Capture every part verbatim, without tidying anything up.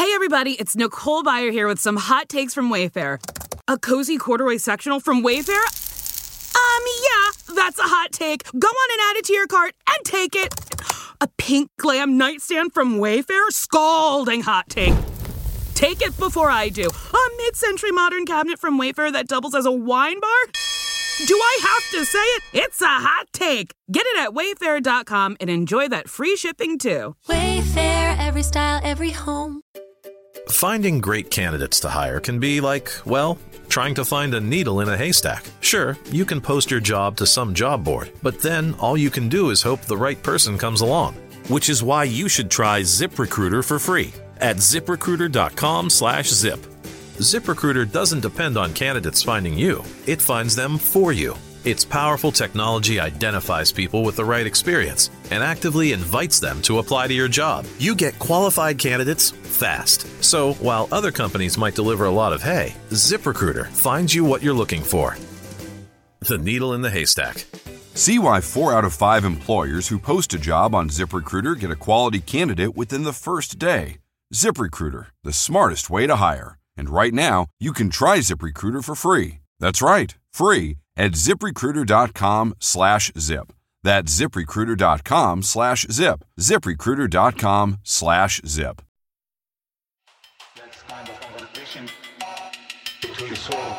Hey everybody, it's Nicole Byer here with some hot takes from Wayfair. A cozy corduroy sectional from Wayfair? Um, yeah, that's a hot take. Go on and add it to your cart and take it. A pink glam nightstand from Wayfair? Scalding hot take. Take it before I do. A mid-century modern cabinet from Wayfair that doubles as a wine bar? Do I have to say it? It's a hot take. Get it at wayfair dot com and enjoy that free shipping too. Wayfair, every style, every home. Finding great candidates to hire can be like, well, trying to find a needle in a haystack. Sure, you can post your job to some job board, but then all you can do is hope the right person comes along. Which is why you should try ZipRecruiter for free at ZipRecruiter.com slash zip. ZipRecruiter doesn't depend on candidates finding you. It finds them for you. Its powerful technology identifies people with the right experience and actively invites them to apply to your job. You get qualified candidates fast. So while other companies might deliver a lot of hay, ZipRecruiter finds you what you're looking for. The needle in the haystack. See why four out of five employers who post a job on ZipRecruiter get a quality candidate within the first day. ZipRecruiter, the smartest way to hire. And right now, you can try ZipRecruiter for free. That's right, free at ZipRecruiter.com slash zip. That's ZipRecruiter.com slash zip. ZipRecruiter.com slash zip. That's kind of conversation between the soul.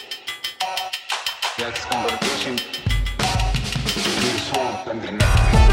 That's conversation between the soul and the mind.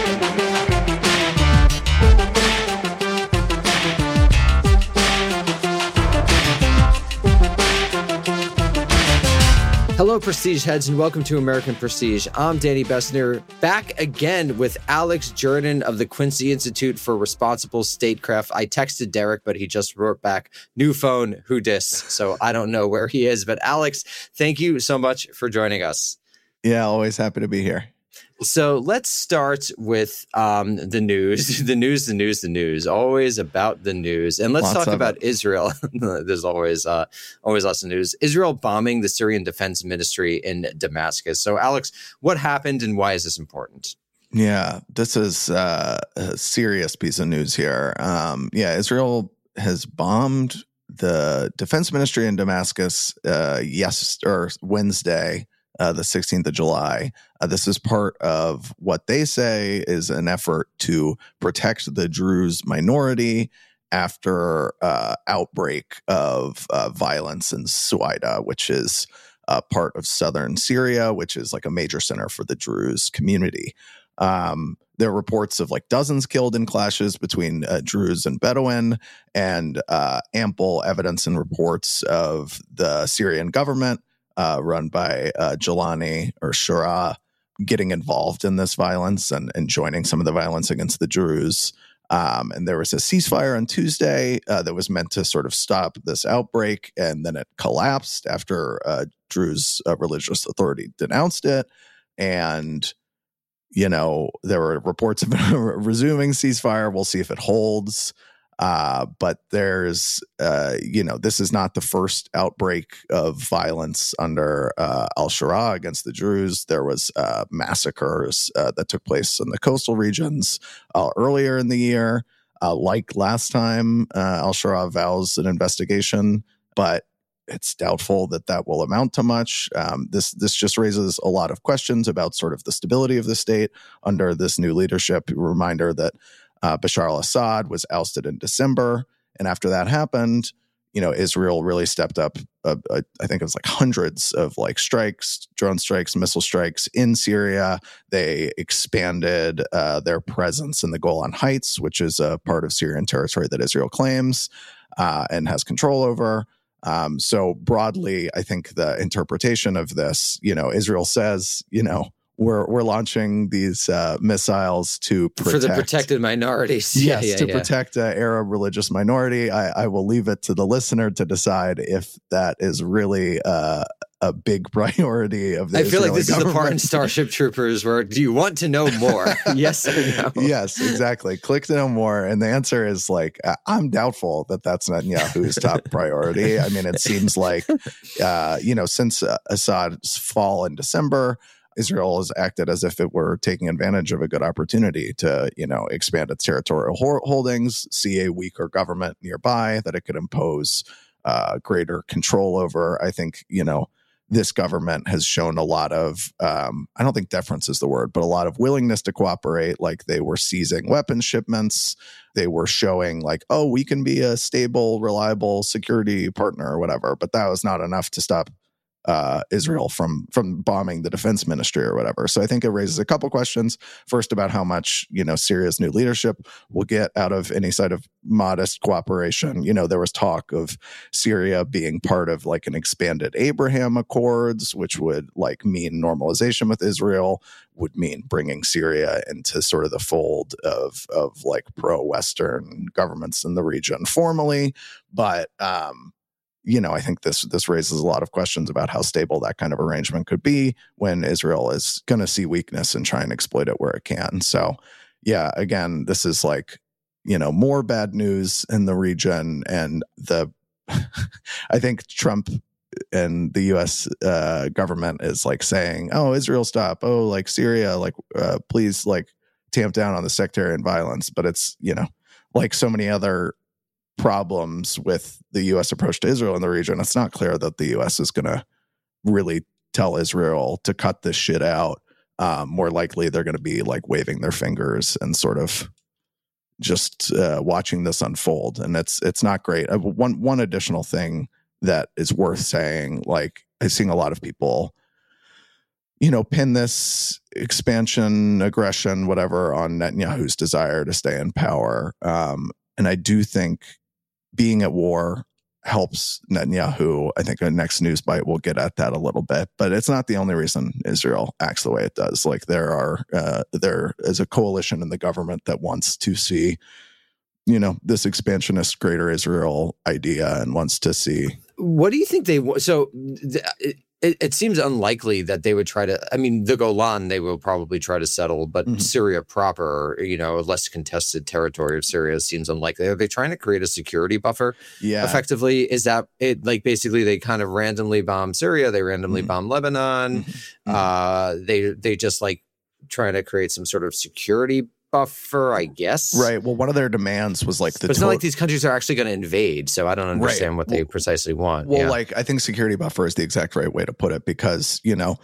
Hello, Prestige heads, and welcome to American Prestige. I'm Danny Bessner, back again with Alex Jordan of the Quincy Institute for Responsible Statecraft. I texted Derek, but he just wrote back, new phone, who dis? So I don't know where he is. But Alex, thank you so much for joining us. Yeah, always happy to be here. So let's start with um, the news, the news, the news, the news, always about the news. And let's Lots talk about it. Israel. There's always uh, always lots of news. Israel bombing the Syrian Defense Ministry in Damascus. So Alex, what happened and why is this important? Yeah, this is uh, a serious piece of news here. Um, yeah, Israel has bombed the defense ministry in Damascus uh, yes, or Wednesday, Uh, the sixteenth of July. Uh, this is part of what they say is an effort to protect the Druze minority after uh, outbreak of uh, violence in Suaida, which is uh, part of southern Syria, which is like a major center for the Druze community. Um, there are reports of like dozens killed in clashes between uh, Druze and Bedouin, and uh, ample evidence and reports of the Syrian government Uh, run by uh, Jalani or Shura getting involved in this violence and, and joining some of the violence against the Druze. Um, and there was a ceasefire on Tuesday uh, that was meant to sort of stop this outbreak, and then it collapsed after uh, Druze uh, religious authority denounced it. And, you know, there were reports of resuming ceasefire. We'll see if it holds. Uh, but there's, uh, you know, this is not the first outbreak of violence under uh, al-Shura against the Druze. There was uh, massacres uh, that took place in the coastal regions uh, earlier in the year. Uh, like last time, uh, al-Shura vows an investigation, but it's doubtful that that will amount to much. Um, this this just raises a lot of questions about sort of the stability of the state under this new leadership. A reminder that Uh, Bashar al-Assad was ousted in December. And after that happened, you know, Israel really stepped up. Uh, uh, I think it was like hundreds of like strikes, drone strikes, missile strikes in Syria. They expanded uh, their presence in the Golan Heights, which is a part of Syrian territory that Israel claims uh, and has control over. Um, so broadly, I think the interpretation of this, you know, Israel says, you know, We're we're launching these uh, missiles to protect For the protected minorities. Yes, yeah, yeah, to yeah. protect an Arab religious minority. I, I will leave it to the listener to decide if that is really uh, a big priority of the I feel Israeli like this government. is the part in Starship Troopers where, do you want to know more? Yes or no? Yes, exactly. Click to know more. And the answer is like, uh, I'm doubtful that that's Netanyahu's top priority. I mean, it seems like, uh, you know, since uh, Assad's fall in December, Israel has acted as if it were taking advantage of a good opportunity to, you know, expand its territorial ho- holdings, see a weaker government nearby that it could impose uh, greater control over. I think, you know, this government has shown a lot of, um, I don't think deference is the word, but a lot of willingness to cooperate. Like they were seizing weapons shipments. They were showing like, oh, we can be a stable, reliable security partner or whatever. But that was not enough to stop uh, Israel from from bombing the defense ministry or whatever. So I think it raises a couple questions. First, about how much, you know, Syria's new leadership will get out of any sort of modest cooperation. You know, there was talk of Syria being part of like an expanded Abraham Accords, which would like mean normalization with Israel, would mean bringing Syria into sort of the fold of of like pro-Western governments in the region formally. But um you know, I think this this raises a lot of questions about how stable that kind of arrangement could be when Israel is going to see weakness and try and exploit it where it can. So, yeah, again, this is like, you know, more bad news in the region. And the, I think Trump and the U S uh, government is like saying, oh, Israel stop. Oh, like Syria, like, uh, please, like tamp down on the sectarian violence. But it's, you know, like so many other problems with the U S approach to Israel in the region, it's not clear that the U S is going to really tell Israel to cut this shit out. Um, more likely, they're going to be like waving their fingers and sort of just uh, watching this unfold. And it's it's not great. Uh, one one additional thing that is worth saying, like I've seen a lot of people, you know, pin this expansion, aggression, whatever, on Netanyahu's desire to stay in power. Um, and I do think being at war helps Netanyahu. I think the next news bite will get at that a little bit, but it's not the only reason Israel acts the way it does. Like there are, uh, there is a coalition in the government that wants to see, you know, this expansionist greater Israel idea and wants to see. What do you think they want? So th- it, it seems unlikely that they would try to, I mean, the Golan, they will probably try to settle, but mm-hmm. Syria proper, you know, less contested territory of Syria seems unlikely. Are they trying to create a security buffer? Yeah. Effectively, is that it? Like basically they kind of randomly bomb Syria, they randomly mm-hmm. bomb Lebanon. Mm-hmm. Uh, they, they just like trying to create some sort of security buffer, I guess. Right. Well, one of their demands was like the. But it's to- not like these countries are actually going to invade, so I don't understand right. what they well, precisely want. Well, yeah. like I think security buffer is the exact right way to put it, because you know,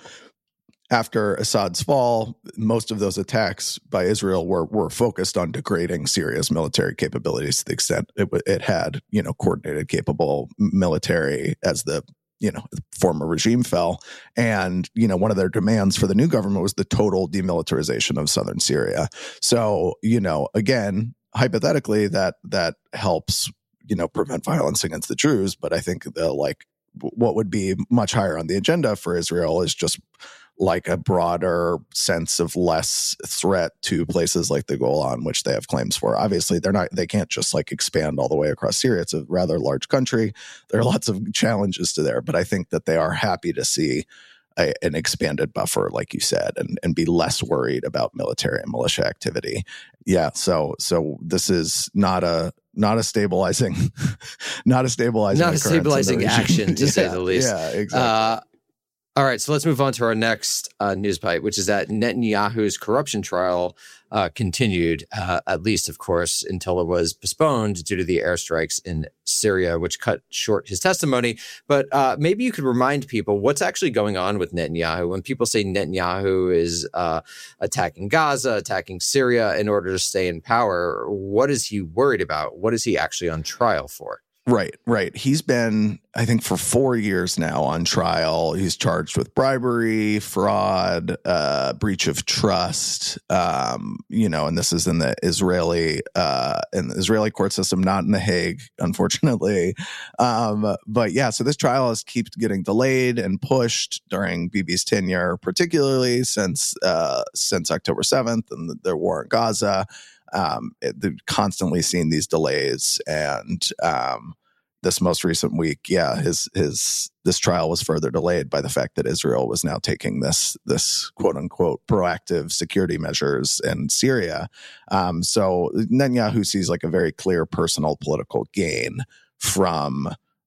after Assad's fall, most of those attacks by Israel were were focused on degrading Syria's military capabilities to the extent it it had, you know, coordinated, capable military as the. you know, the former regime fell. And, you know, one of their demands for the new government was the total demilitarization of southern Syria. So, you know, again, hypothetically, that that helps, you know, prevent violence against the Druze. But I think the like what would be much higher on the agenda for Israel is just like a broader sense of less threat to places like the Golan, which they have claims for. Obviously, they're not, they can't just like expand all the way across Syria. It's a rather large country. There are lots of challenges to there, but I think that they are happy to see a, an expanded buffer, like you said, and, and be less worried about military and militia activity. Yeah. So, so this is not a, not a stabilizing, not a stabilizing, not a stabilizing action to yeah, say the least. Yeah, exactly. Uh, All right, so let's move on to our next uh, news bite, which is that Netanyahu's corruption trial uh, continued, uh, at least, of course, until it was postponed due to the airstrikes in Syria, which cut short his testimony. But uh, maybe you could remind people what's actually going on with Netanyahu. When people say Netanyahu is uh, attacking Gaza, attacking Syria in order to stay in power, what is he worried about? What is he actually on trial for? Right, right. He's been, I think, for four years now on trial. He's charged with bribery, fraud, uh, breach of trust. Um, you know, and this is in the Israeli, uh, in the Israeli court system, not in The Hague, unfortunately. Um, but yeah, so this trial has keeps getting delayed and pushed during Bibi's tenure, particularly since uh, since October seventh and the, their war in Gaza. Um, it, they've constantly seen these delays, and um, this most recent week, yeah, his his this trial was further delayed by the fact that Israel was now taking this this quote unquote proactive security measures in Syria. Um, so Netanyahu sees like a very clear personal political gain from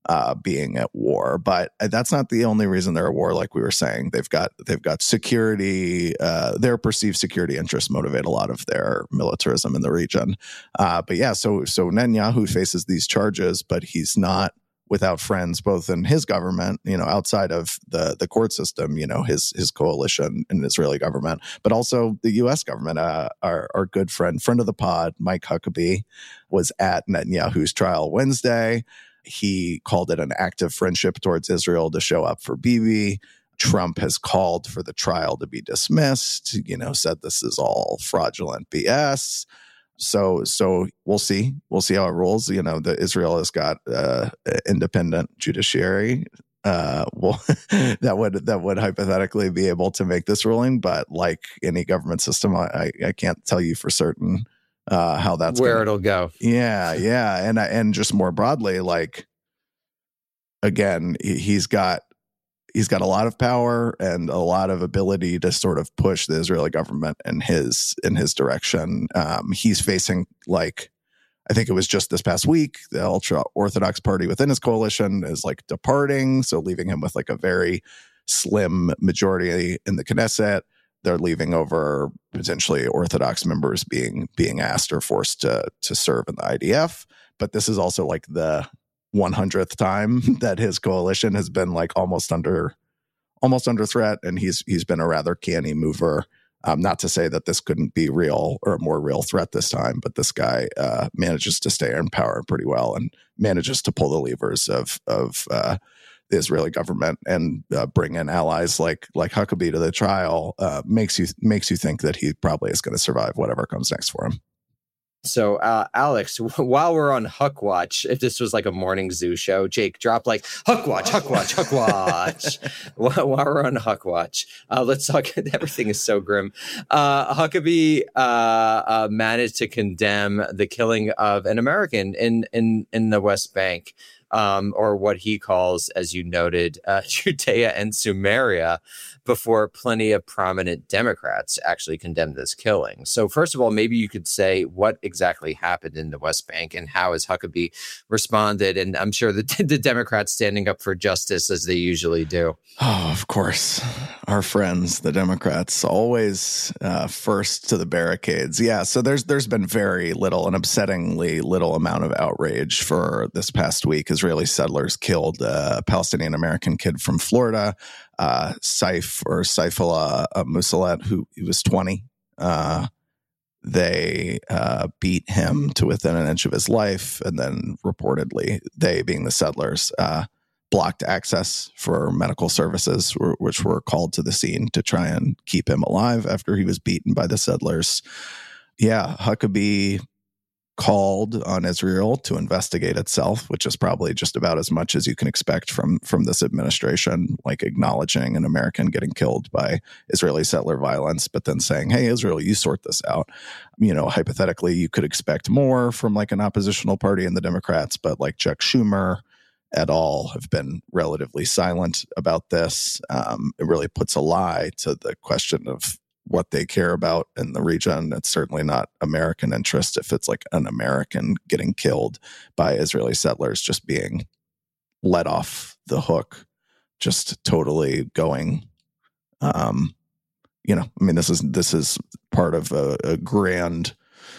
uh, being at war. But that's not the only reason they're at war. Like we were saying, they've got they've got security, uh, their perceived security interests motivate a lot of their militarism in the region. Uh, but yeah, so so Netanyahu faces these charges, but he's not without friends, both in his government, you know, outside of the the court system, you know, his his coalition and Israeli government, but also the U S government. Uh, our our good friend, friend of the pod, Mike Huckabee, was at Netanyahu's trial Wednesday. He called it an act of friendship towards Israel to show up for Bibi. Trump has called for the trial to be dismissed, you know, said this is all fraudulent B S. So, so we'll see. We'll see how it rolls. You know, the Israel has got uh, independent judiciary. Uh, well, that would that would hypothetically be able to make this ruling, but like any government system, I I can't tell you for certain uh, how that's where gonna, it'll go. Yeah, yeah, and and just more broadly, like again, he, he's got. He's got a lot of power and a lot of ability to sort of push the Israeli government in his in his direction. Um, he's facing, like, I think it was just this past week, the ultra Orthodox party within his coalition is like departing, so leaving him with like a very slim majority in the Knesset. They're leaving over potentially Orthodox members being being asked or forced to to serve in the I D F. But this is also like the one hundredth time that his coalition has been like almost under almost under threat, and he's he's been a rather canny mover. Um, not to say that this couldn't be real or a more real threat this time, but this guy uh, manages to stay in power pretty well and manages to pull the levers of of uh, the Israeli government and uh, bring in allies like like Huckabee to the trial. Uh, makes you makes you think that he probably is going to survive whatever comes next for him. So, uh, Alex, while we're on Huck Watch, if this was like a morning zoo show, Jake, drop like Huck Watch, Huck Watch, Huck Watch. while, while we're on Huck Watch, uh, let's talk. Everything is so grim. Uh, Huckabee uh, uh, managed to condemn the killing of an American in in in the West Bank, um, or what he calls, as you noted, uh, Judea and Samaria, before plenty of prominent Democrats actually condemned this killing. So first of all, maybe you could say what exactly happened in the West Bank and how has Huckabee responded? And I'm sure the, the Democrats standing up for justice as they usually do. Oh, of course. Our friends, the Democrats, always uh, first to the barricades. Yeah, so there's there's been very little, an upsettingly little amount of outrage for this past week. Israeli settlers killed a Palestinian-American kid from Florida, uh, Saif or Saifullah uh, Musalat, who he was twenty. Uh, they uh, beat him to within an inch of his life, and then reportedly, they being the settlers, uh, blocked access for medical services, which were called to the scene to try and keep him alive after he was beaten by the settlers. Yeah, Huckabee called on Israel to investigate itself, which is probably just about as much as you can expect from from this administration, like acknowledging an American getting killed by Israeli settler violence, but then saying, hey, Israel, you sort this out. You know, hypothetically, you could expect more from like an oppositional party in the Democrats, but like Chuck Schumer et al. Have been relatively silent about this. Um, it really puts a lie to the question of what they care about in the region. It's certainly not American interest if it's like an American getting killed by Israeli settlers just being let off the hook, just totally going, um, you know, I mean, this is, this is part of a, a grand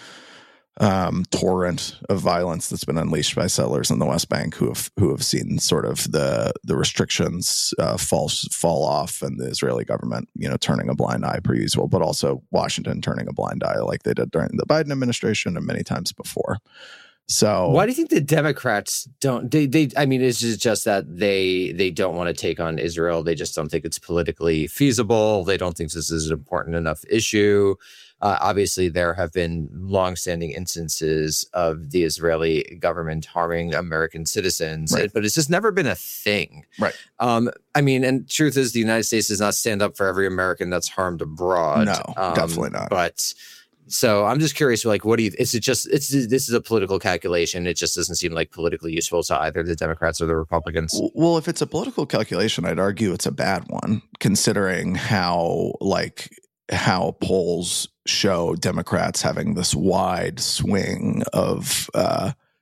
um, torrent of violence that's been unleashed by settlers in the West Bank who have who have seen sort of the the restrictions uh, fall fall off, and the Israeli government, you know, turning a blind eye per usual, but also Washington turning a blind eye like they did during the Biden administration and many times before. So why do you think the Democrats don't? They, they I mean, is it just that they they don't want to take on Israel? They just don't think it's politically feasible. They don't think this is an important enough issue. Uh, obviously, there have been longstanding instances of the Israeli government harming American citizens, right. but it's just never been a thing. Right. Um, I mean, and truth is, the United States does not stand up for every American that's harmed abroad. No, um, definitely not. But so I'm just curious, like, what do you, is it just, it's, this is a political calculation. It just doesn't seem like politically useful to either the Democrats or the Republicans. Well, if it's a political calculation, I'd argue it's a bad one, considering how, like, how polls show Democrats having this wide swing of uh,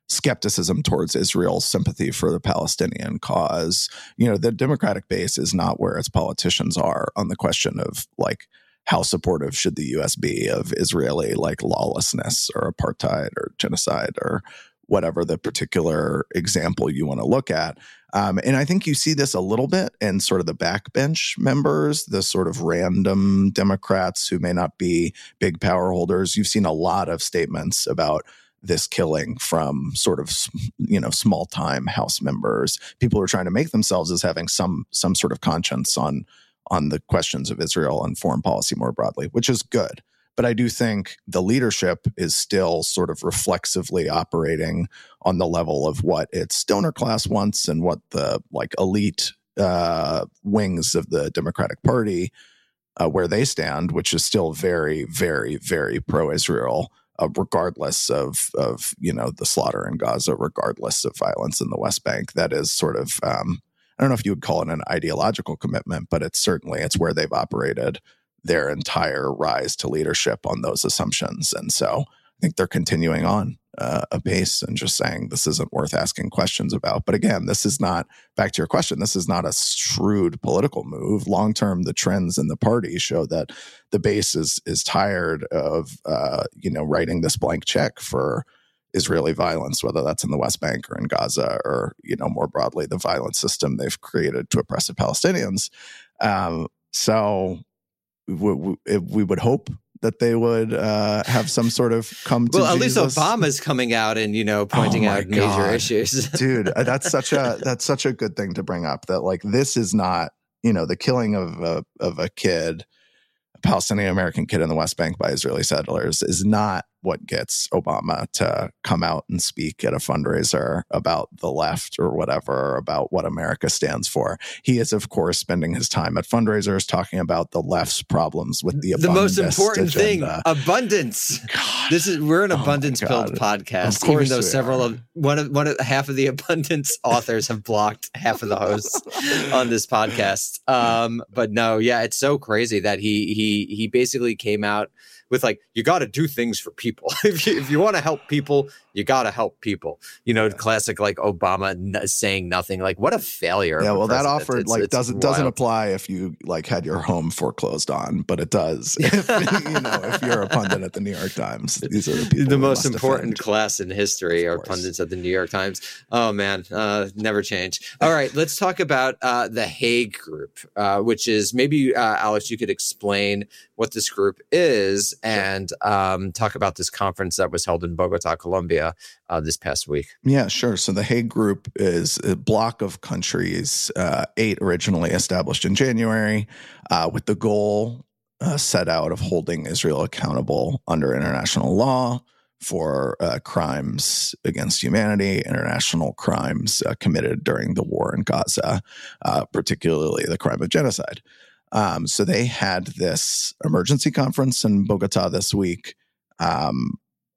skepticism towards Israel's sympathy for the Palestinian cause. You know, the Democratic base is not where its politicians are on the question of like, how supportive should the U S be of Israeli like lawlessness or apartheid or genocide or whatever the particular example you want to look at. Um, and I think you see this a little bit in sort of the backbench members, the sort of random Democrats who may not be big power holders. You've seen a lot of statements about this killing from sort of, you know, small time House members, people who are trying to make themselves as having some some sort of conscience on on the questions of Israel and foreign policy more broadly, which is good. But I do think the leadership is still sort of reflexively operating on the level of what its donor class wants and what the like elite uh, wings of the Democratic Party, uh, where they stand, which is still very, very, very pro-Israel, uh, regardless of, of, you know, the slaughter in Gaza, regardless of violence in the West Bank. That is sort of, um, I don't know if you would call it an ideological commitment, but it's certainly, it's where they've operated their entire rise to leadership on those assumptions. And so I think they're continuing on uh, a pace and just saying this isn't worth asking questions about. But again, this is not, back to your question, this is not a shrewd political move. Long-term, the trends in the party show that the base is is tired of, uh, you know, writing this blank check for Israeli violence, whether that's in the West Bank or in Gaza or, you know, more broadly, the violent system they've created to oppress the Palestinians. Um, so we, we, we would hope that they would uh, have some sort of come to well, at Jesus. least Obama's coming out and, you know, pointing oh out major God. issues. Dude, that's such a that's such a good thing to bring up, that like this is not, you know, the killing of a, of a kid, a Palestinian American kid in the West Bank by Israeli settlers is not what gets Obama to come out and speak at a fundraiser about the left or whatever, or about what America stands for. He is, of course, spending his time at fundraisers talking about the left's problems with the the most abundance important agenda. thing, abundance. God. This is we're an Oh my abundance God. build podcast, Of course even though we several are. of one of one of half of the abundance authors have blocked half of the hosts on this podcast. Um, but no, yeah, it's so crazy that he he he basically came out with like, you got to do things for people. if you, if you want to help people, you got to help people. You know, classic like Obama n- saying nothing. Like, what a failure. Yeah, of a well, that president. offer It's- like it's doesn't doesn't wild. apply if you like had your home foreclosed on, but it does if you know if you're a pundit at the New York Times. These are the people. The we most must important defend. class in history are course. pundits at the New York Times. Oh man, uh, never change. All right, let's talk about uh, the Hague Group, uh, which is maybe uh, Alex, you could explain what this group is and um, talk about this conference that was held in Bogota, Colombia, uh, this past week. Yeah, sure. So the Hague Group is a block of countries, uh, eight originally established in January, uh, with the goal uh, set out of holding Israel accountable under international law for uh, crimes against humanity, international crimes uh, committed during the war in Gaza, uh, particularly the crime of genocide. Um, so they had this emergency conference in Bogota this week um,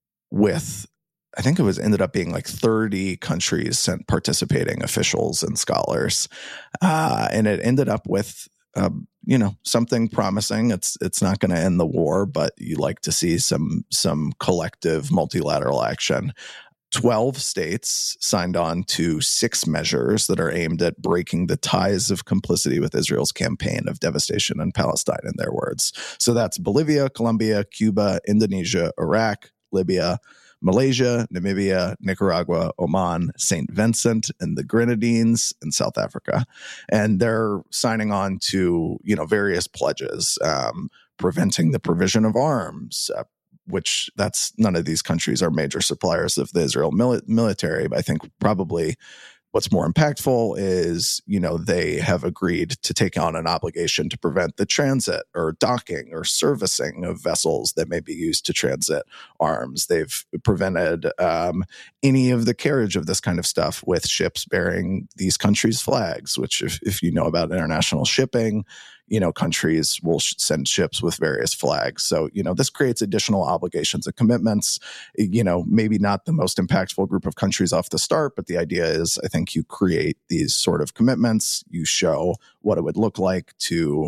with, I think it was ended up being like thirty countries sent participating officials and scholars. Uh, and it ended up with, um, you know, something promising. It's it's not going to end the war, but you like to see some some collective multilateral action. twelve states signed on to six measures that are aimed at breaking the ties of complicity with Israel's campaign of devastation in Palestine, in their words. So that's Bolivia, Colombia, Cuba, Indonesia, Iraq, Libya, Malaysia, Namibia, Nicaragua, Oman, Saint Vincent, and the Grenadines, and South Africa. And they're signing on to, you know, various pledges, um, preventing the provision of arms, uh, which that's none of these countries are major suppliers of the Israel mili- military. But I think probably what's more impactful is, you know, they have agreed to take on an obligation to prevent the transit or docking or servicing of vessels that may be used to transit arms. They've prevented um, any of the carriage of this kind of stuff with ships bearing these countries' flags, which if, if you know about international shipping, you know, countries will sh- send ships with various flags. So, you know, this creates additional obligations and commitments, you know, maybe not the most impactful group of countries off the start, but the idea is, I think you create these sort of commitments, you show what it would look like to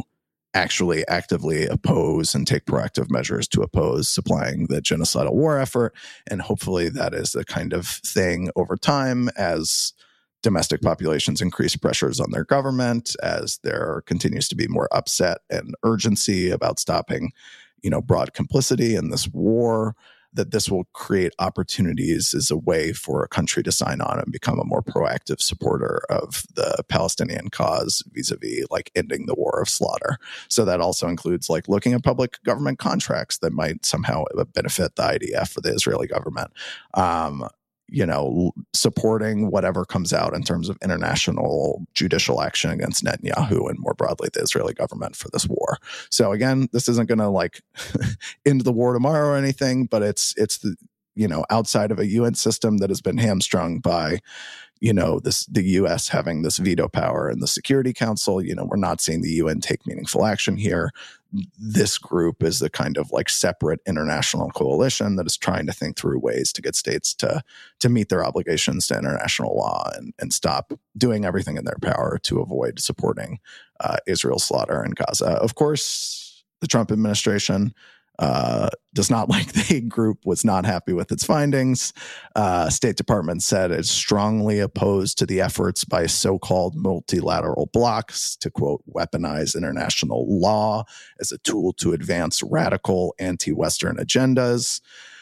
actually actively oppose and take proactive measures to oppose supplying the genocidal war effort. And hopefully that is the kind of thing over time as domestic populations increase pressures on their government, as there continues to be more upset and urgency about stopping, you know, broad complicity in this war, that this will create opportunities as a way for a country to sign on and become a more proactive supporter of the Palestinian cause vis-a-vis like ending the war of slaughter. So that also includes like looking at public government contracts that might somehow benefit the I D F or the Israeli government. Um, you know, supporting whatever comes out in terms of international judicial action against Netanyahu and more broadly the Israeli government for this war. So again, this isn't going to like end the war tomorrow or anything, but it's it's the, you know, outside of a U N system that has been hamstrung by, you know, this the U S having this veto power in the Security Council. You know, we're not seeing the U N take meaningful action here. This group is the kind of like separate international coalition that is trying to think through ways to get states to to meet their obligations to international law and, and stop doing everything in their power to avoid supporting uh, Israel's slaughter in Gaza. Of course, the Trump administration Uh, does not like the group, was not happy with its findings. Uh, State Department said it's strongly opposed to the efforts by so-called multilateral blocs to, quote, weaponize international law as a tool to advance radical anti-Western agendas.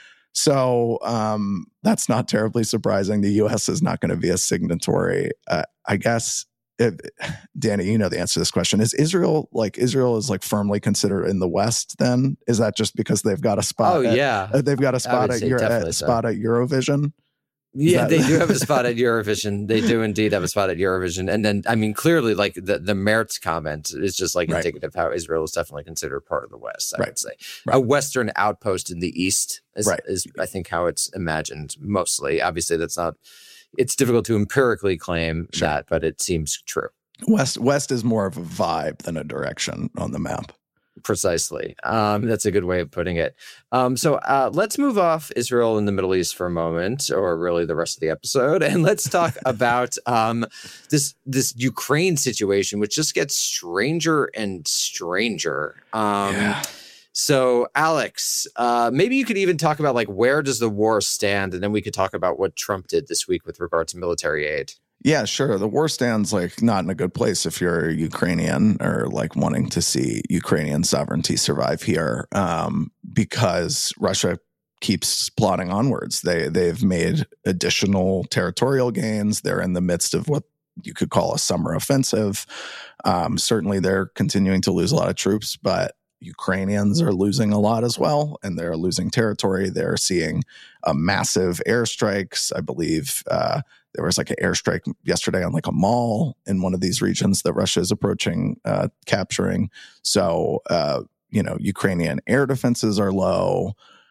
So um, that's not terribly surprising. The U S is not going to be a signatory. Uh, I guess If, Danny, you know the answer to this question. Is Israel like Israel is like firmly considered in the West? Then is that just because they've got a spot? Oh at, yeah, uh, they've got a spot at your at, so. spot at Eurovision. Yeah, that, they do have a spot at Eurovision. They do indeed have a spot at Eurovision. And then, I mean, clearly, like the the Mertz comment is just like right. indicative of how Israel is definitely considered part of the West. I right. would say right. a Western outpost in the East is, right. is, I think, how it's imagined mostly. Obviously, that's not. It's difficult to empirically claim sure. that, but it seems true. West West is more of a vibe than a direction on the map. Precisely. Um, that's a good way of putting it. Um, so uh, let's move off Israel and the Middle East for a moment, or really the rest of the episode, and let's talk about um, this this Ukraine situation, which just gets stranger and stranger. Um, yeah. So, Alex, uh, maybe you could even talk about like where does the war stand, and then we could talk about what Trump did this week with regard to military aid. Yeah, sure. The war stands like not in a good place if you're Ukrainian or like wanting to see Ukrainian sovereignty survive here, um, because Russia keeps plodding onwards. They they've made additional territorial gains. They're in the midst of what you could call a summer offensive. Um, certainly, they're continuing to lose a lot of troops, but Ukrainians are losing a lot as well, and they're losing territory. They're seeing uh, massive airstrikes. I believe uh, there was like an airstrike yesterday on like a mall in one of these regions that Russia is approaching uh, capturing. So, uh, you know, Ukrainian air defenses are low.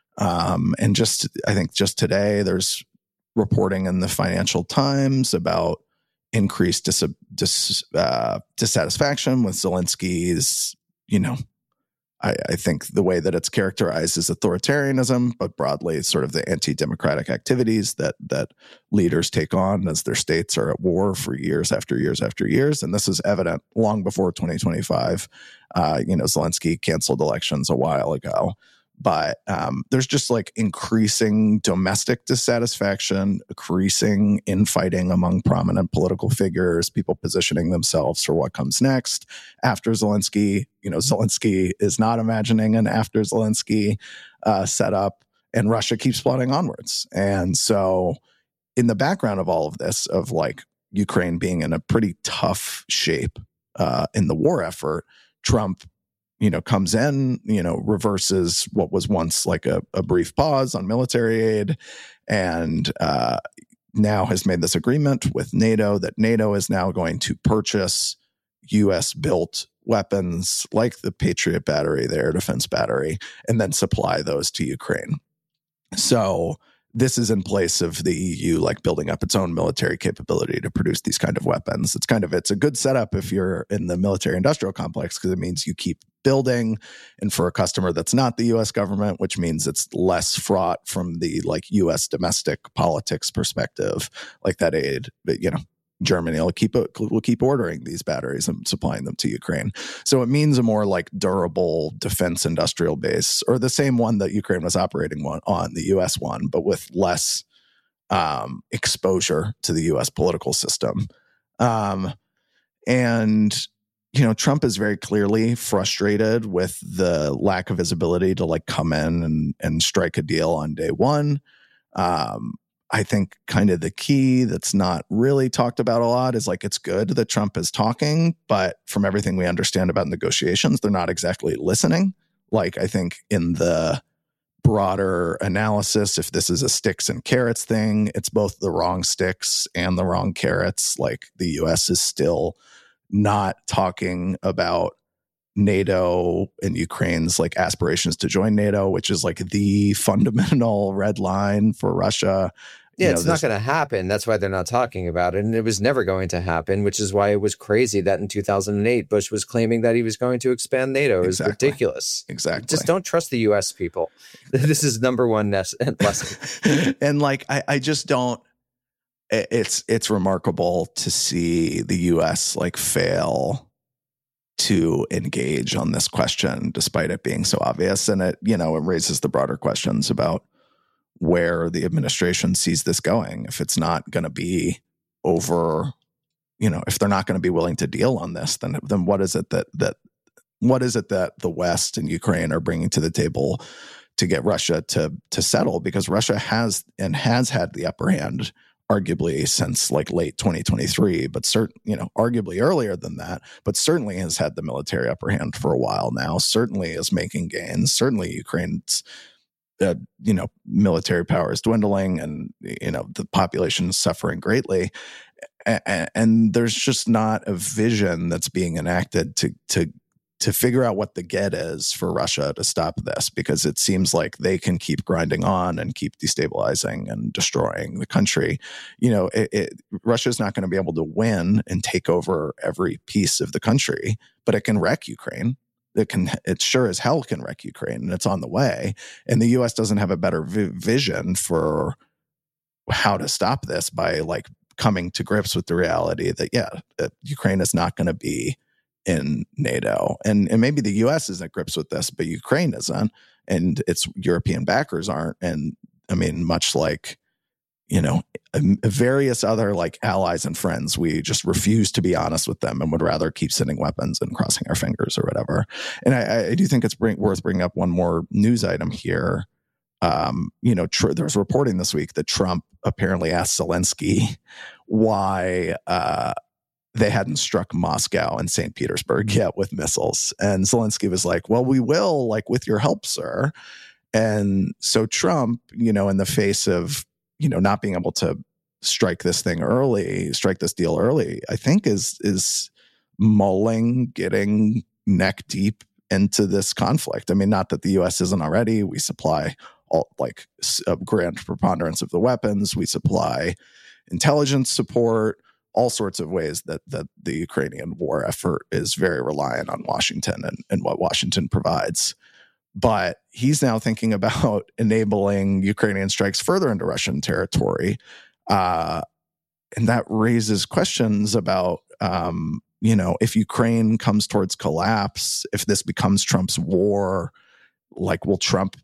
Um, and just, I think just today there's reporting in the Financial Times about increased dis- dis- uh, dissatisfaction with Zelensky's, you know, I, I think the way that it's characterized is authoritarianism, but broadly it's sort of the anti-democratic activities that that leaders take on as their states are at war for years after years after years. And this is evident long before twenty twenty-five. Uh, you know, Zelensky canceled elections a while ago. But um, there's just like increasing domestic dissatisfaction, increasing infighting among prominent political figures, people positioning themselves for what comes next after Zelensky. You know, Zelensky is not imagining an after Zelensky uh, setup, and Russia keeps plodding onwards. And so in the background of all of this, of like Ukraine being in a pretty tough shape uh, in the war effort, Trump you know, comes in, you know, reverses what was once like a, a brief pause on military aid, and uh, now has made this agreement with NATO that NATO is now going to purchase U S-built weapons like the Patriot battery, the air defense battery, and then supply those to Ukraine. So this is in place of the E U like building up its own military capability to produce these kind of weapons. It's kind of, it's a good setup if you're in the military industrial complex, because it means you keep building, and for a customer that's not the U S government, which means it's less fraught from the like U S domestic politics perspective, like that aid, but you know, Germany will keep will keep ordering these batteries and supplying them to Ukraine. So it means a more like durable defense industrial base, or the same one that Ukraine was operating on, the U S one, but with less um, exposure to the U S political system. Um, and you know, Trump is very clearly frustrated with the lack of visibility to like come in and, and strike a deal on day one. Um, I think kind of the key that's not really talked about a lot is like, it's good that Trump is talking, but from everything we understand about negotiations, they're not exactly listening. Like, I think in the broader analysis, if this is a sticks and carrots thing, it's both the wrong sticks and the wrong carrots. Like, the U S is still not talking about NATO and Ukraine's like aspirations to join NATO, which is like the fundamental red line for Russia. Yeah, you know, it's not going to happen. That's why they're not talking about it. And it was never going to happen, which is why it was crazy that in two thousand eight, Bush was claiming that he was going to expand NATO. It was Exactly. ridiculous. Exactly. Just don't trust the U S people. This is number one lesson. And like, I, I just don't, it's, it's remarkable to see the U S like fail to engage on this question, despite it being so obvious. And it, you know, it raises the broader questions about where the administration sees this going. If it's not going to be over, you know, if they're not going to be willing to deal on this, then then what is it that that what is it that the West and Ukraine are bringing to the table to get Russia to to settle? Because Russia has and has had the upper hand, arguably since like late twenty twenty-three, but certain, you know, arguably earlier than that, but certainly has had the military upper hand for a while now. Certainly is making gains. Certainly Ukraine's Uh, you know, military power is dwindling, and you know the population is suffering greatly, and, and there's just not a vision that's being enacted to to to figure out what the get is for Russia to stop this, because it seems like they can keep grinding on and keep destabilizing and destroying the country. You know, it, it, Russia's not going to be able to win and take over every piece of the country, but it can wreck Ukraine. It can, it sure as hell can wreck Ukraine, and it's on the way. And the U S doesn't have a better vi- vision for how to stop this by like coming to grips with the reality that, yeah, that Ukraine is not going to be in NATO. And, and maybe the U S is at grips with this, but Ukraine isn't, and its European backers aren't. And I mean, much like, you know, various other like allies and friends, we just refuse to be honest with them and would rather keep sending weapons and crossing our fingers or whatever. And I, I do think it's bring, worth bringing up one more news item here. Um, you know, tr- there was reporting this week that Trump apparently asked Zelensky why uh, they hadn't struck Moscow and Saint Petersburg yet with missiles. And Zelensky was like, well, we will, like, with your help, sir. And so Trump, you know, in the face of, you know, not being able to strike this thing early, strike this deal early, I think is is mulling getting neck deep into this conflict. I mean, not that the U S isn't already. We supply all like a grand preponderance of the weapons. We supply intelligence support, all sorts of ways that that the Ukrainian war effort is very reliant on Washington and, and what Washington provides. But he's now thinking about enabling Ukrainian strikes further into Russian territory. Uh, and that raises questions about, um, you know, if Ukraine comes towards collapse, if this becomes Trump's war, like, will Trump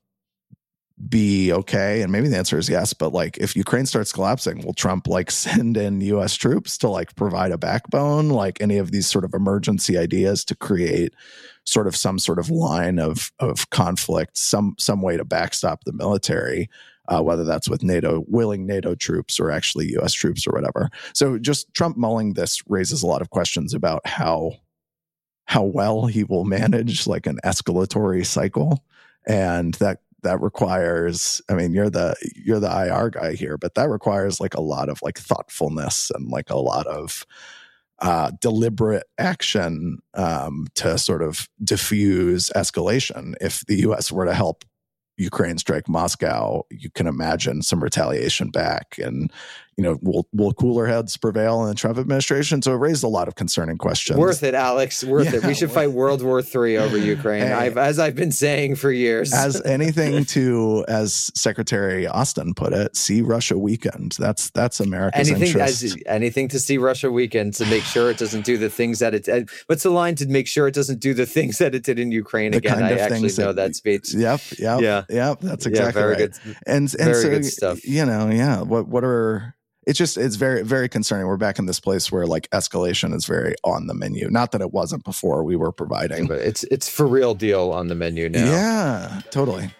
be okay? And maybe the answer is yes. But like, if Ukraine starts collapsing, will Trump like send in U S troops to like provide a backbone? Like any of these sort of emergency ideas to create sort of some sort of line of of conflict, some some way to backstop the military, uh, whether that's with NATO, willing NATO troops or actually U S troops or whatever. So just Trump mulling this raises a lot of questions about how how well he will manage like an escalatory cycle. And that that requires, I mean, you're the you're the I R guy here, but that requires like a lot of like thoughtfulness and like a lot of Uh, deliberate action um, to sort of diffuse escalation. If the U S were to help Ukraine strike Moscow, you can imagine some retaliation back. And, you know, will will cooler heads prevail in the Trump administration? So it raised a lot of concerning questions. Worth it, Alex. Worth Yeah, it. We should fight World War Three over Ukraine. Hey. I've, as I've been saying for years. As anything to, as Secretary Austin put it, see Russia weakened. That's that's America's anything interest. as, anything to see Russia weakened to make sure it doesn't do the things that it. Uh, what's the line to make sure it doesn't do the things that it did in Ukraine The again? kind I of actually things know that- that speech. Yep, yep, Yeah. yep. That's exactly yeah, very right. good. And and Very so good stuff. you know, yeah. What what are it's just it's very very concerning. We're back in this place where like escalation is very on the menu. Not that it wasn't before we were providing, But it's it's for real deal on the menu now. yeah, totally.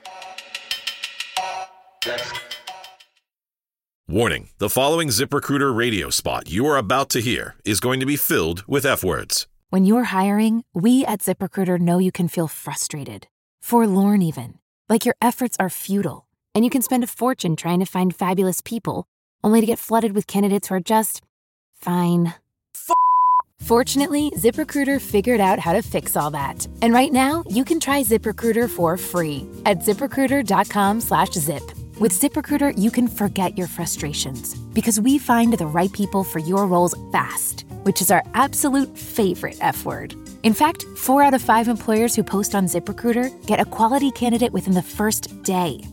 Warning, the following ZipRecruiter radio spot you are about to hear is going to be filled with F words. When you're hiring, we at ZipRecruiter know you can feel frustrated, forlorn even, like your efforts are futile, and you can spend a fortune trying to find fabulous people, only to get flooded with candidates who are just fine. F- Fortunately, ZipRecruiter figured out how to fix all that. And right now, you can try ZipRecruiter for free at ZipRecruiter.com slash zip. With ZipRecruiter, you can forget your frustrations because we find the right people for your roles fast, which is our absolute favorite F word. In fact, four out of five employers who post on ZipRecruiter get a quality candidate within the first day.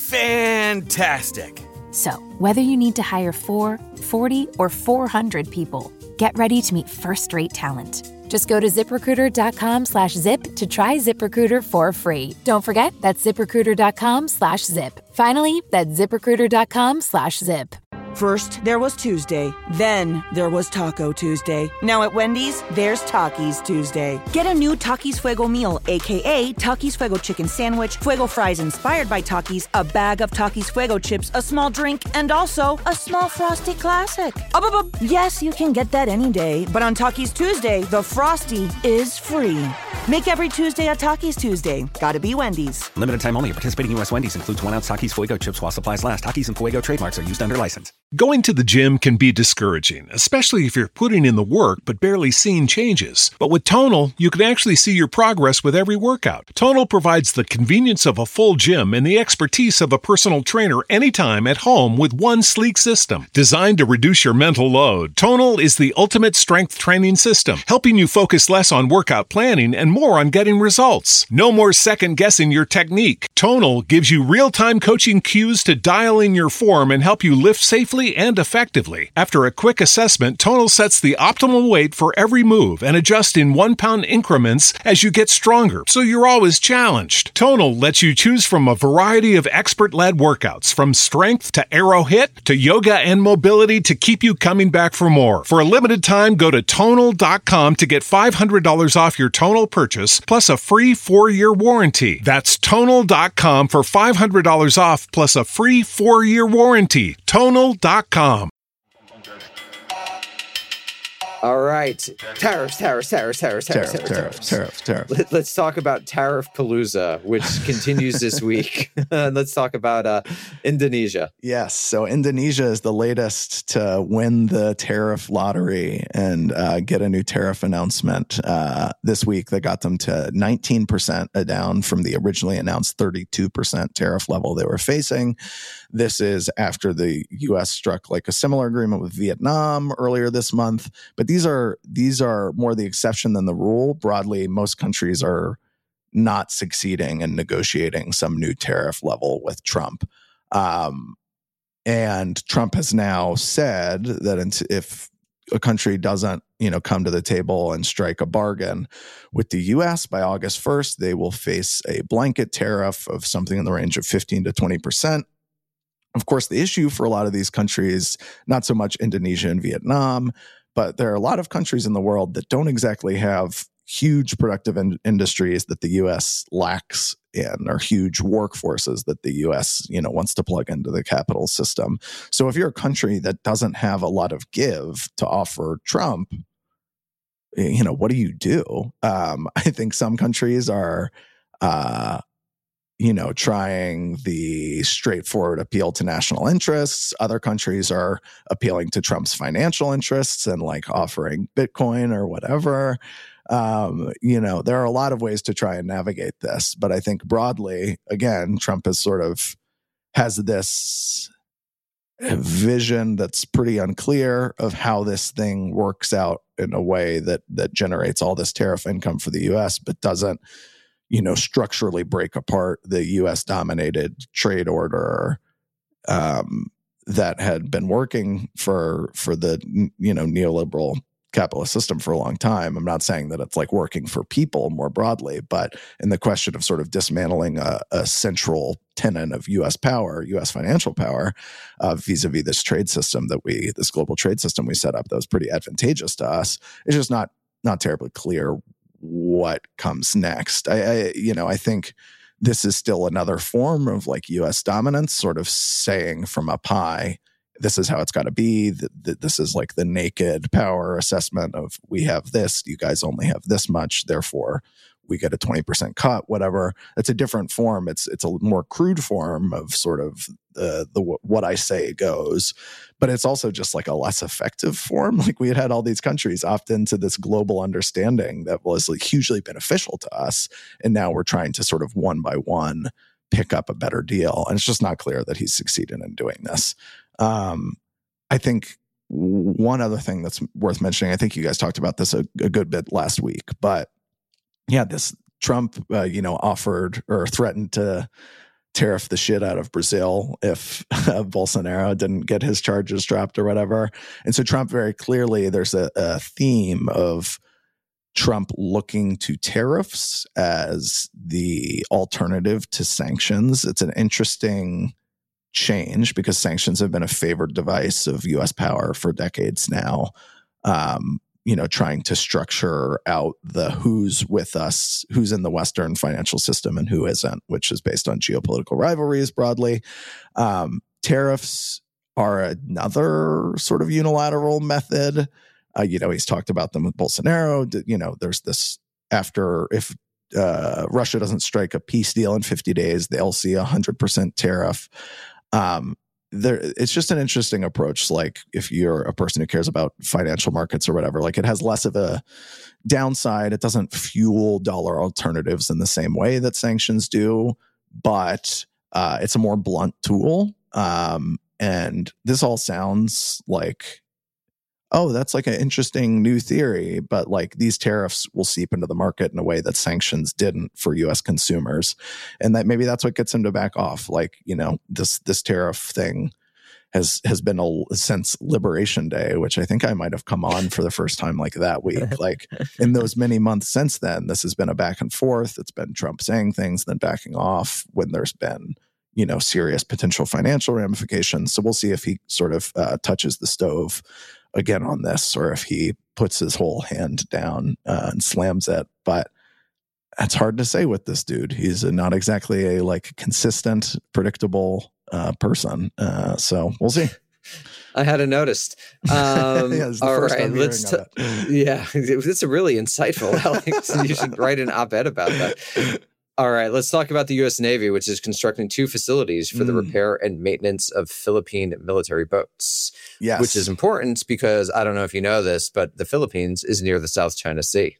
Fantastic. So, whether you need to hire four, forty, or four hundred people, get ready to meet first-rate talent. Just go to ZipRecruiter.com slash zip to try ZipRecruiter for free. Don't forget, that's ZipRecruiter.com slash zip. Finally, that's ZipRecruiter.com slash zip. First, there was Tuesday. Then, there was Taco Tuesday. Now at Wendy's, there's Takis Tuesday. Get a new Takis Fuego meal, a k a. Takis Fuego chicken sandwich, Fuego fries inspired by Takis, a bag of Takis Fuego chips, a small drink, and also a small Frosty Classic. Up, up, up. Yes, you can get that any day, but on Takis Tuesday, the Frosty is free. Make every Tuesday a Takis Tuesday. Gotta be Wendy's. Limited time only. Participating U S Wendy's includes one ounce Takis Fuego chips while supplies last. Takis and Fuego trademarks are used under license. Going to the gym can be discouraging, especially if you're putting in the work but barely seeing changes. But with Tonal, you can actually see your progress with every workout. Tonal provides the convenience of a full gym and the expertise of a personal trainer anytime at home with one sleek system. Designed to reduce your mental load, Tonal is the ultimate strength training system, helping you focus less on workout planning and more on getting results. No more second-guessing your technique. Tonal gives you real-time coaching cues to dial in your form and help you lift safely and effectively. After a quick assessment, Tonal sets the optimal weight for every move and adjusts in one-pound increments as you get stronger, so you're always challenged. Tonal lets you choose from a variety of expert-led workouts, from strength to aero hit to yoga and mobility, to keep you coming back for more. For a limited time, go to Tonal dot com to get five hundred dollars off your Tonal purchase, plus a free four-year warranty. That's Tonal dot com for five hundred dollars off, plus a free four-year warranty. Tonal dot com. All right. Tariffs, tariffs, tariffs, tariffs, tariffs, Tariff, tariffs, tariff, tariff, tariff. Let, let's talk about Tariff Palooza, which continues this week. Let's talk about uh, Indonesia. Yes. So Indonesia is the latest to win the tariff lottery and uh, get a new tariff announcement uh, this week that got them to nineteen percent down from the originally announced thirty-two percent tariff level they were facing. This is after the U S struck like a similar agreement with Vietnam earlier this month. But these are these are more the exception than the rule. Broadly, most countries are not succeeding in negotiating some new tariff level with Trump. Um, and Trump has now said that if a country doesn't, you know, come to the table and strike a bargain with the U S by August first, they will face a blanket tariff of something in the range of fifteen to twenty percent. Of course, the issue for a lot of these countries, not so much Indonesia and Vietnam, but there are a lot of countries in the world that don't exactly have huge productive in- industries that the U S lacks in, or huge workforces that the U S, you know, wants to plug into the capital system. So if you're a country that doesn't have a lot of give to offer Trump, you know, what do you do? Um, I think some countries are, uh, you know, trying the straightforward appeal to national interests. Other countries are appealing to Trump's financial interests and like offering Bitcoin or whatever. Um, you know, there are a lot of ways to try and navigate this, but I think broadly, again, Trump is sort of has this vision that's pretty unclear of how this thing works out in a way that that generates all this tariff income for the U S, but doesn't, you know, structurally break apart the U S dominated trade order um, that had been working for for the, you know, neoliberal capitalist system for a long time. I'm not saying that it's like working for people more broadly, but in the question of sort of dismantling a, a central tenet of U S power, U S financial power, uh, vis-a-vis this trade system that we, this global trade system we set up that was pretty advantageous to us, it's just not not terribly clear what comes next. I, I you know, I think this is still another form of like U S dominance, sort of saying from up high, this is how it's got to be. This is like the naked power assessment of we have this, you guys only have this much, therefore we get a twenty percent cut, whatever. It's a different form. It's it's a more crude form of sort of the, the what I say goes, but it's also just like a less effective form. Like we had had all these countries opt into this global understanding that was like hugely beneficial to us, and now we're trying to sort of one by one pick up a better deal, and it's just not clear that he's succeeded in doing this. Um, I think one other thing that's worth mentioning, I think you guys talked about this a, a good bit last week, but yeah, this Trump, uh, you know, offered or threatened to tariff the shit out of Brazil if uh, Bolsonaro didn't get his charges dropped or whatever. And so Trump very clearly, there's a, a theme of Trump looking to tariffs as the alternative to sanctions. It's an interesting change because sanctions have been a favored device of U S power for decades now. Um, you know, trying to structure out the who's with us, who's in the Western financial system and who isn't, which is based on geopolitical rivalries broadly. Um, tariffs are another sort of unilateral method. Uh, you know, he's talked about them with Bolsonaro. You know, there's this after if uh, Russia doesn't strike a peace deal in fifty days, they'll see a one hundred percent tariff. Um, there, it's just an interesting approach. Like if you're a person who cares about financial markets or whatever, like it has less of a downside. It doesn't fuel dollar alternatives in the same way that sanctions do, but uh, it's a more blunt tool. Um, and this all sounds like, oh, that's like an interesting new theory, but like these tariffs will seep into the market in a way that sanctions didn't for U S consumers. And that maybe that's what gets him to back off. Like, you know, this, this tariff thing has, has been a, since Liberation Day, which I think I might have come on for the first time like that week. Like in those many months since then, this has been a back and forth. It's been Trump saying things, then backing off when there's been, you know, serious potential financial ramifications. So we'll see if he sort of uh, touches the stove again on this, or if he puts his whole hand down uh, and slams it. But it's hard to say with this dude. He's a, not exactly a like consistent, predictable uh, person. Uh, so we'll see. I hadn't noticed. Um, yeah, all right, let's. T- yeah, it's a really insightful, Alex. You should write an op-ed about that. All right, let's talk about the U S Navy, which is constructing two facilities for mm. the repair and maintenance of Philippine military boats. Yes. Which is important because I don't know if you know this, but the Philippines is near the South China Sea.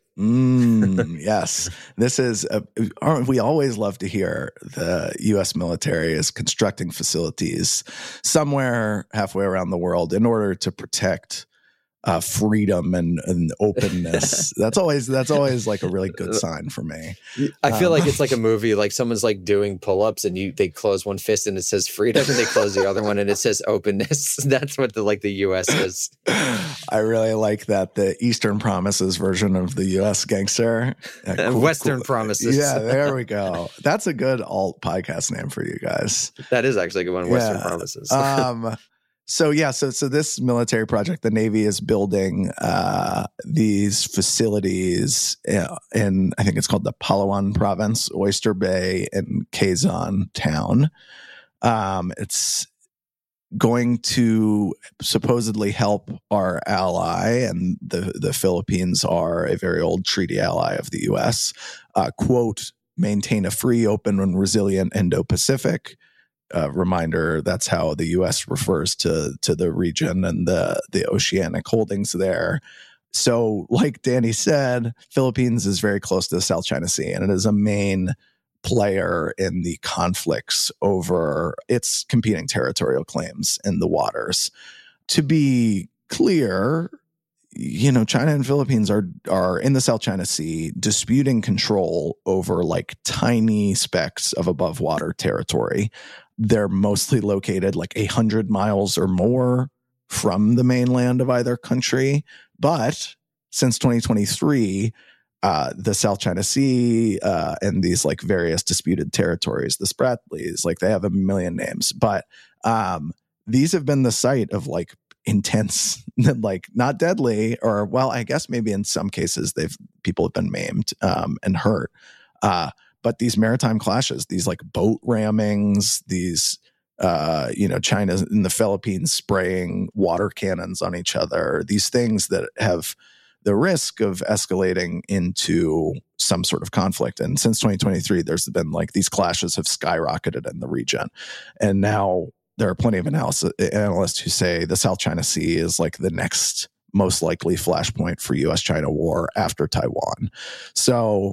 mm, yes. This is, a, aren't we always love to hear the U S military is constructing facilities somewhere halfway around the world in order to protect Uh, freedom and, and openness. That's always that's always like a really good sign for me. I feel um, like it's like a movie, like someone's like doing pull-ups and you they close one fist and it says freedom and they close the other one and it says openness. That's what the like the U S is. I really like that the Eastern Promises version of the U S gangster. Uh, cool, Western cool. Promises. Yeah, there we go. That's a good alt podcast name for you guys. That is actually a good one, Western yeah. Promises. um So yeah, so so this military project, the Navy is building uh, these facilities in, in I think it's called the Palawan province, Oyster Bay, and Quezon town. Um, it's going to supposedly help our ally, and the the Philippines are a very old treaty ally of the U S. Uh, quote, maintain a free, open, and resilient Indo-Pacific. Uh, reminder, that's how the U S refers to to the region and the the oceanic holdings there. So like Danny said, Philippines is very close to the South China Sea, and it is a main player in the conflicts over its competing territorial claims in the waters. To be clear, you know, China and Philippines are are in the South China Sea disputing control over like tiny specks of above water territory. They're mostly located like a hundred miles or more from the mainland of either country. But since twenty twenty-three, uh, the South China Sea uh, and these like various disputed territories, the Spratlys, like they have a million names, but um, these have been the site of like intense, like not deadly, or well, I guess maybe in some cases they've people have been maimed um, and hurt. Uh, but these maritime clashes, these like boat rammings, these uh, you know, China and the Philippines spraying water cannons on each other, these things that have the risk of escalating into some sort of conflict. And since twenty twenty-three, there's been like these clashes have skyrocketed in the region. And now there are plenty of analysis, analysts who say the South China Sea is like the next most likely flashpoint for U S China war after Taiwan. So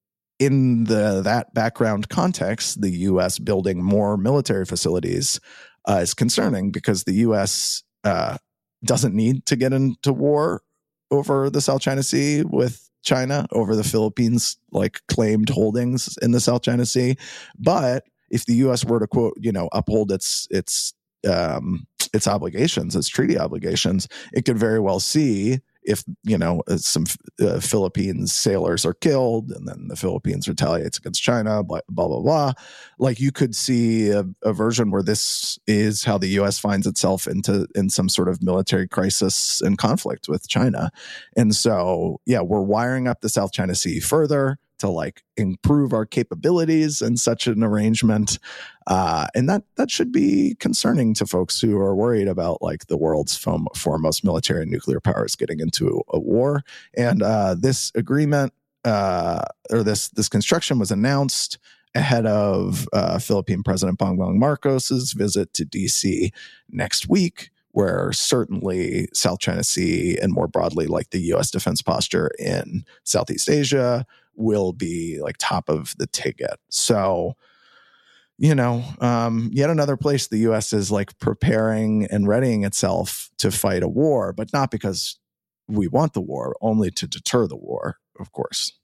in the that background context, the U S building more military facilities uh, is concerning because the U S uh, doesn't need to get into war over the South China Sea with China, over the Philippines, like claimed holdings in the South China Sea. But if the U S were to, quote, you know, uphold its its um, its obligations, its treaty obligations, it could very well see if, you know, some uh, Philippines sailors are killed and then the Philippines retaliates against China, blah, blah, blah, blah. Like you could see a, a version where this is how the U S finds itself into in some sort of military crisis and conflict with China. And so, yeah, we're wiring up the South China Sea further to like improve our capabilities in such an arrangement. Uh, and that that should be concerning to folks who are worried about like the world's fom- foremost military and nuclear powers getting into a war. And uh, this agreement uh, or this this construction was announced ahead of uh, Philippine President Bongbong Marcos's visit to D C next week, where certainly South China Sea and more broadly like the U S defense posture in Southeast Asia will be like top of the ticket. So, you know, um, yet another place the U S is like preparing and readying itself to fight a war, but not because we want the war, only to deter the war, of course.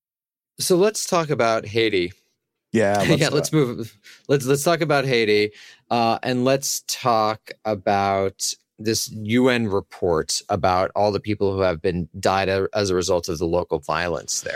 So let's talk about Haiti. Yeah, let's, yeah. Let's move. Let's let's talk about Haiti, uh, and let's talk about this U N report about all the people who have been died as a result of the local violence there.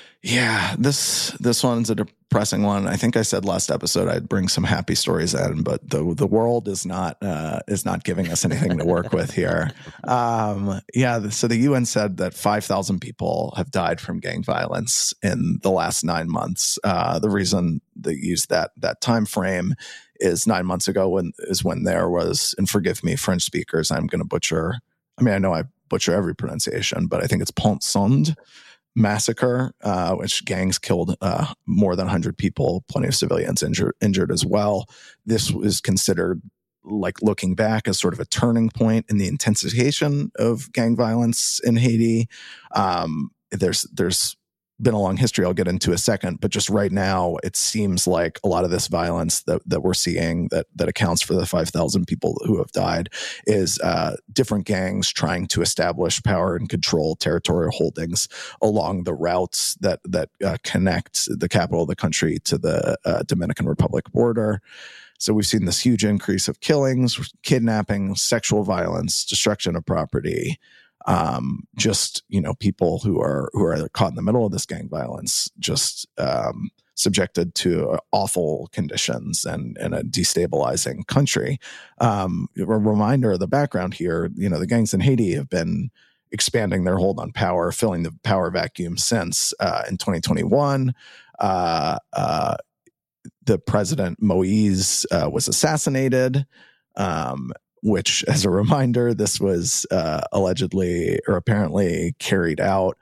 Yeah, this this one's a depressing one. I think I said last episode I'd bring some happy stories in, but the the world is not uh, is not giving us anything to work with here. Um, yeah, so the U N said that five thousand people have died from gang violence in the last nine months. Uh, the reason they used that that time frame is nine months ago when is when there was, and forgive me, French speakers, I'm going to butcher. I mean, I know I butcher every pronunciation, but I think it's Pont-Saint massacre, uh, which gangs killed uh, more than one hundred people, plenty of civilians injured, injured as well. This was considered, like looking back, as sort of a turning point in the intensification of gang violence in Haiti. Um, there's there's been a long history I'll get into a second, but just right now, it seems like a lot of this violence that, that we're seeing that that accounts for the five thousand people who have died is uh, different gangs trying to establish power and control territorial holdings along the routes that that uh, connect the capital of the country to the uh, Dominican Republic border. So we've seen this huge increase of killings, kidnapping, sexual violence, destruction of property. Um, just, you know, people who are who are caught in the middle of this gang violence, just um, subjected to awful conditions and, and a destabilizing country. Um, a reminder of the background here, you know, the gangs in Haiti have been expanding their hold on power, filling the power vacuum since uh, in twenty twenty-one. Uh, uh, the president Moise uh, was assassinated. Um, which, as a reminder, this was uh, allegedly or apparently carried out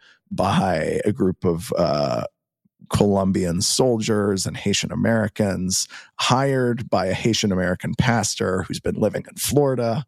by a group of uh, Colombian soldiers and Haitian Americans hired by a Haitian American pastor who's been living in Florida.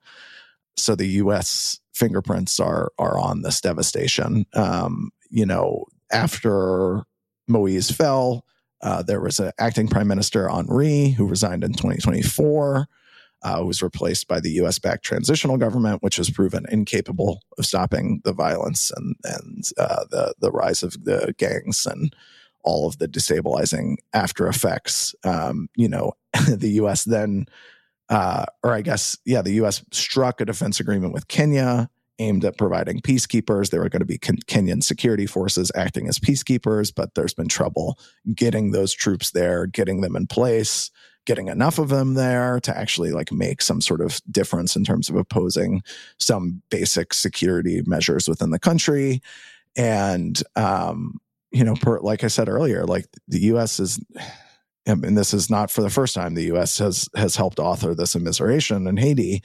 So the U S fingerprints are are on this devastation. Um, you know, after Moise fell, Uh, there was an acting Prime Minister, Henri, who resigned in twenty twenty-four, uh, who was replaced by the U S-backed transitional government, which has proven incapable of stopping the violence and, and uh, the, the rise of the gangs and all of the destabilizing after effects. Um, you know, the U S then, uh, or I guess, yeah, the U S struck a defense agreement with Kenya aimed at providing peacekeepers. There were going to be Kenyan security forces acting as peacekeepers, but there's been trouble getting those troops there, getting them in place, getting enough of them there to actually like make some sort of difference in terms of opposing some basic security measures within the country. And, um, you know, per, like I said earlier, like the U S is, and this is not for the first time the U S has has helped author this immiseration in Haiti,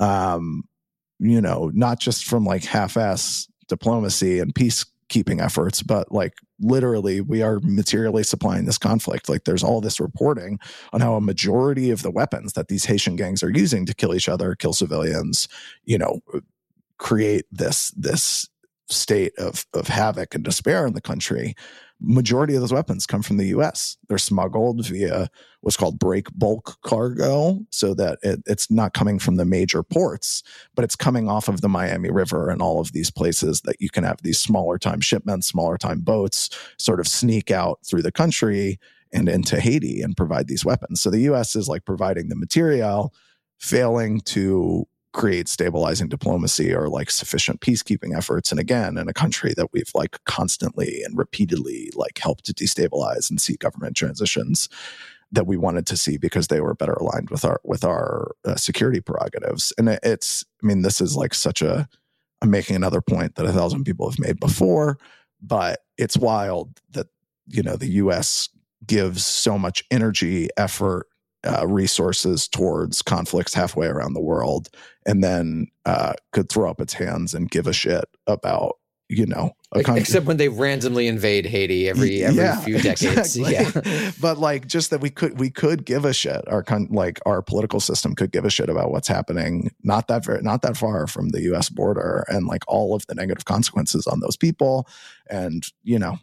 um, you know, not just from like half-ass diplomacy and peacekeeping efforts, but like literally we are materially supplying this conflict. Like there's all this reporting on how a majority of the weapons that these Haitian gangs are using to kill each other, kill civilians, you know, create this this state of of havoc and despair in the country. Majority of those weapons come from the U S. They're smuggled via what's called break bulk cargo, so that it, it's not coming from the major ports, but it's coming off of the Miami River and all of these places that you can have these smaller time shipments, smaller time boats sort of sneak out through the country and into Haiti and provide these weapons. So the U S is like providing the material, failing to create stabilizing diplomacy or like sufficient peacekeeping efforts. And again, in a country that we've like constantly and repeatedly like helped to destabilize and see government transitions that we wanted to see because they were better aligned with our with our uh, security prerogatives. And it, it's, I mean, this is like such a, I'm making another point that a thousand people have made before, but it's wild that, you know, the U S gives so much energy, effort, Uh, resources towards conflicts halfway around the world, and then uh, could throw up its hands and give a shit about, you know, a country. Except when they randomly invade Haiti every every yeah, few decades. Exactly. Yeah, but like just that we could we could give a shit. Our con- like our political system could give a shit about what's happening not that very not that far from the U S border and like all of the negative consequences on those people, and you know.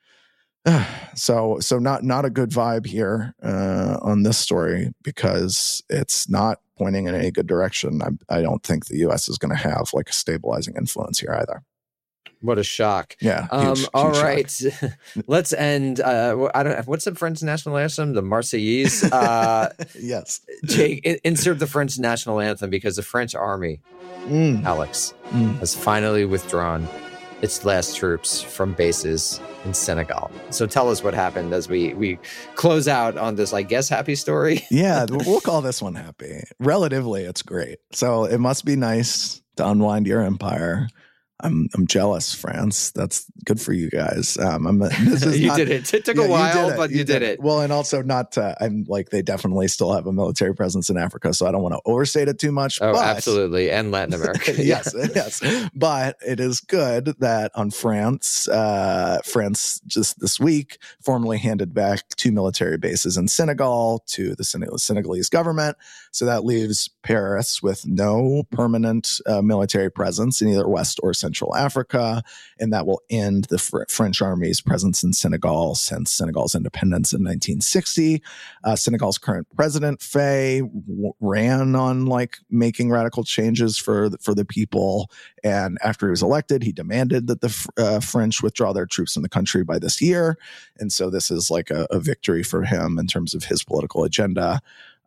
So, so not not a good vibe here uh, on this story because it's not pointing in any good direction. I, I don't think the U S is going to have like a stabilizing influence here either. What a shock! Yeah. Um, huge, all huge right, shock. let's end. Uh, I don't. What's the French national anthem? The Marseillaise. Uh, yes. Jake, in- insert the French national anthem because the French army, mm. Alex, mm. has finally withdrawn its last troops from bases in Senegal. So tell us what happened as we we close out on this, I guess, happy story. Yeah, we'll call this one happy. Relatively, it's great. So it must be nice to unwind your empire. I'm I'm jealous, France. That's good for you guys. Um, I'm. This is you not, did it. It took yeah, a while, you but you, you did, did it. it. Well, and also not. Uh, I'm like they definitely still have a military presence in Africa, so I don't want to overstate it too much. Oh, but, absolutely, and Latin America. yes, yes. But it is good that on France, uh, France just this week formally handed back two military bases in Senegal to the Sen- Senegalese government. So that leaves Paris with no permanent uh, military presence in either West or Central Africa, and that will end the Fr- French army's presence in Senegal since Senegal's independence in nineteen sixty. Uh, Senegal's current president, Faye, w- ran on like making radical changes for the, for the people, and after he was elected, he demanded that the uh, French withdraw their troops from the country by this year, and so this is like a, a victory for him in terms of his political agenda.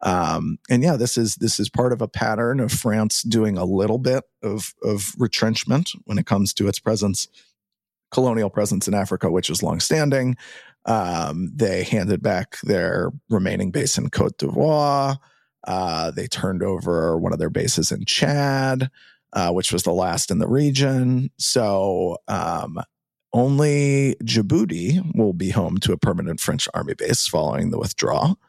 Um, and yeah, this is this is part of a pattern of France doing a little bit of of retrenchment when it comes to its presence, colonial presence in Africa, which is longstanding. Um, they handed back their remaining base in Cote d'Ivoire. Uh, they turned over one of their bases in Chad, uh, which was the last in the region. So um, only Djibouti will be home to a permanent French army base following the withdrawal.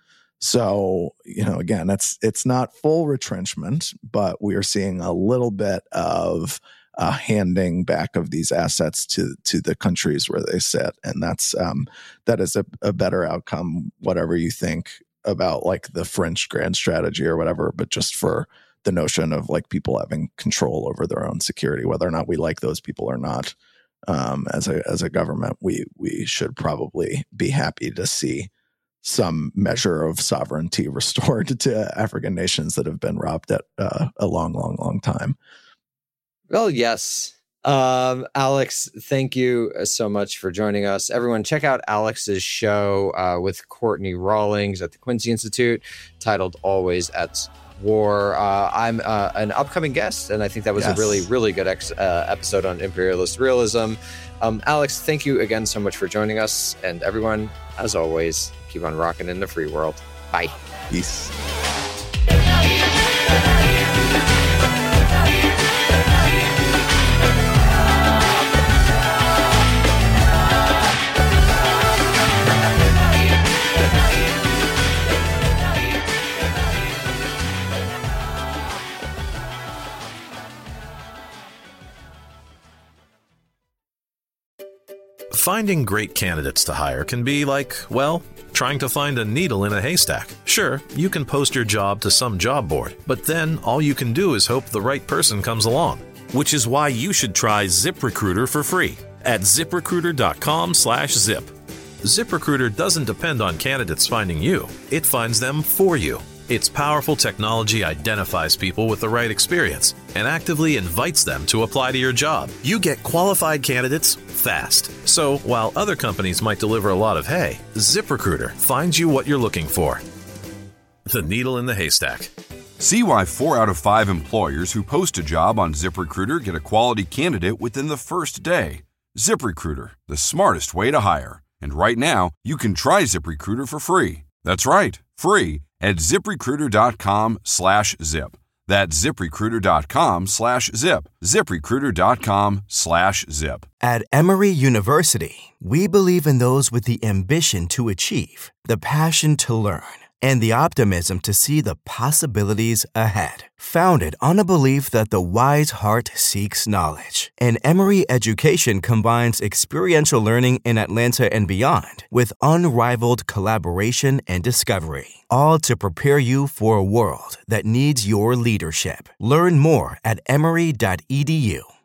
So, you know, again, it's it's not full retrenchment, but we are seeing a little bit of uh, handing back of these assets to to the countries where they sit, and that's um, that is a, a better outcome, whatever you think about like the French grand strategy or whatever, but just for the notion of like people having control over their own security, whether or not we like those people or not. Um, as a as a government, we we should probably be happy to see some measure of sovereignty restored to African nations that have been robbed at uh, a long, long, long time. Well, yes. Um, Alex, thank you so much for joining us. Everyone, check out Alex's show uh, with Courtney Rawlings at the Quincy Institute, titled Always at War. Uh, I'm uh, an upcoming guest, and I think that was yes. a really, really good ex- uh, episode on imperialist realism. Um, Alex, thank you again so much for joining us. And everyone, as always, keep on rocking in the free world. Bye. Peace. Finding great candidates to hire can be like, well, trying to find a needle in a haystack. Sure, you can post your job to some job board, but then all you can do is hope the right person comes along. Which is why you should try ZipRecruiter for free at ZipRecruiter.com slash zip. ZipRecruiter doesn't depend on candidates finding you. It finds them for you. Its powerful technology identifies people with the right experience and actively invites them to apply to your job. You get qualified candidates fast. So while other companies might deliver a lot of hay, ZipRecruiter finds you what you're looking for. The needle in the haystack. See why four out of five employers who post a job on ZipRecruiter get a quality candidate within the first day. ZipRecruiter, the smartest way to hire. And right now, you can try ZipRecruiter for free. That's right, free at ZipRecruiter.com slash zip. That's ZipRecruiter.com slash zip. ZipRecruiter.com slash zip. At Emory University, we believe in those with the ambition to achieve, the passion to learn, and the optimism to see the possibilities ahead. Founded on a belief that the wise heart seeks knowledge, and Emory education combines experiential learning in Atlanta and beyond with unrivaled collaboration and discovery, all to prepare you for a world that needs your leadership. Learn more at emory dot e d u.